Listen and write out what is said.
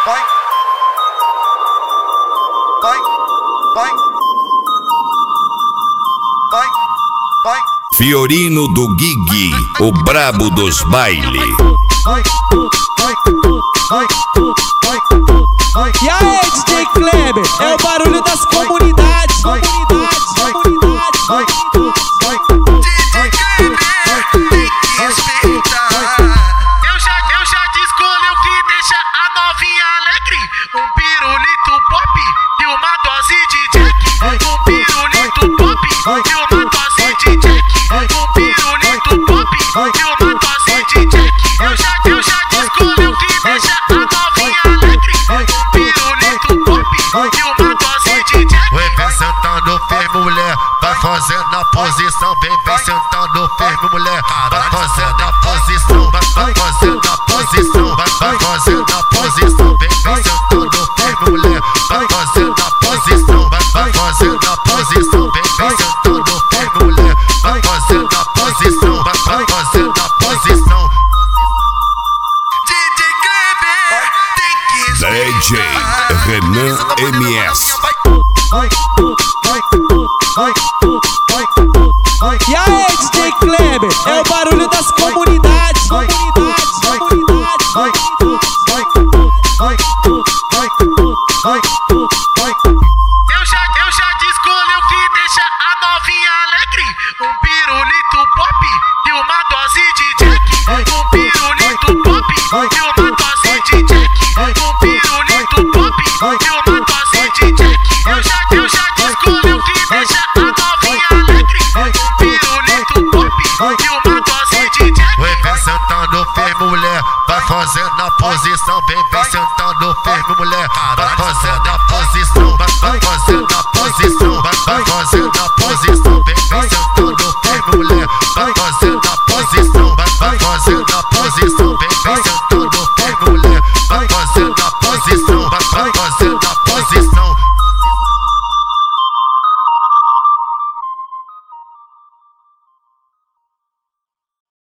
vai, vai, vai, vai, vai. Fiorino do Guigui, o brabo dos baile. E aí, DJ Kleber, é o barulho das comunidades. DJ Kleber, tem que respeitar. Eu já escolhi o que deixa a novinha alegre. Um pirulito pop e uma dose de Jack. Um pirulito pop e uma dose de Jack. Um pirulito pop e uma dose de Jack. Eu já escolhi o que deixa a novinha alegre. Um pirulito pop e uma dose de Jack. Vem sentando firme, mulher, vai fazendo a posição. Vem sentando firme, mulher, vai fazendo a posição. Vai fazendo a posição, vai fazendo a posição. Vem sentando firme, mulher, vai fazendo a posição. Vai fazendo a posição. Vem sentando firme, mulher, vai fazendo a posição. Vai fazendo a posição. DJ Kleber, tem que DJ Renan MS. E aí, DJ Kleber, é o barulho das comunidades. Eu já escolhi o que deixa a novinha alegre. Um pirulito pop e uma dose de Jack. Um pirulito pop e uma dose de Jack. Um pirulito pop e uma dose de Jack. Eu já escolhi o que deixa a novinha alegre. Um pirulito pop e uma dose de Jack. Vem sentando firme, mulher, vai fazendo a posição. Vem sentando firme, mulher, vai fazendo a posição. Vai fazendo a posição, vai fazendo a posição. Vem sentando firme, mulher, vai fazendo a posição. Vai fazendo